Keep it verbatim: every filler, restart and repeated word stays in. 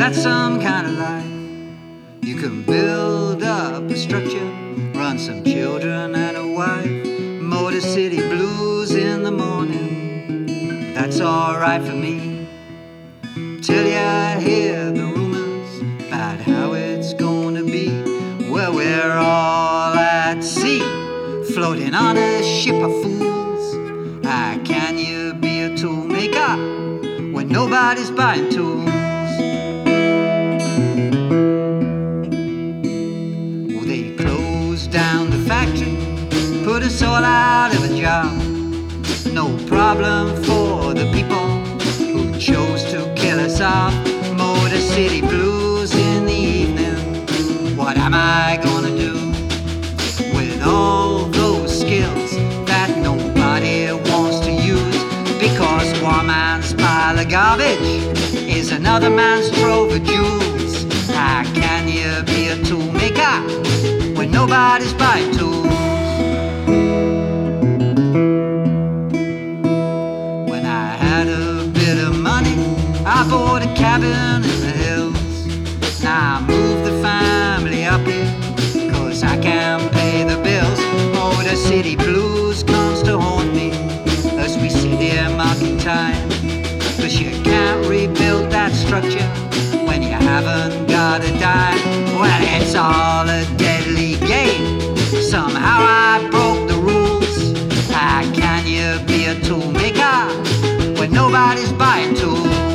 that's some kind of life. You can build up a structure, run some children and a wife, Motor City blues in the morning, that's alright for me. Till you hear the rumors about how it's gonna be. Well, we're all at sea, floating on a ship of fools. How can you be a tool maker when nobody's buying tools? Well, they closed down the factory, put us all out of a job. No problem for the people who chose to kill us off. Motor City blues in the evening, what am I gonna do with all those skills that nobody wants to use? Because one man's pile of garbage is another man's trove of jewels. How can you be a tool maker when nobody's buying tools? When I had a bit of money, I bought a cabin in the hills. Now I moved the family up here, cause I can't pay the bills. Motor City blues comes to haunt me as we sit here marking time. Cause you can't rebuild that structure when you haven't got a dime. Well, it's all a deadly game, somehow I broke the rules. How can you be a tool maker when nobody's buying tools?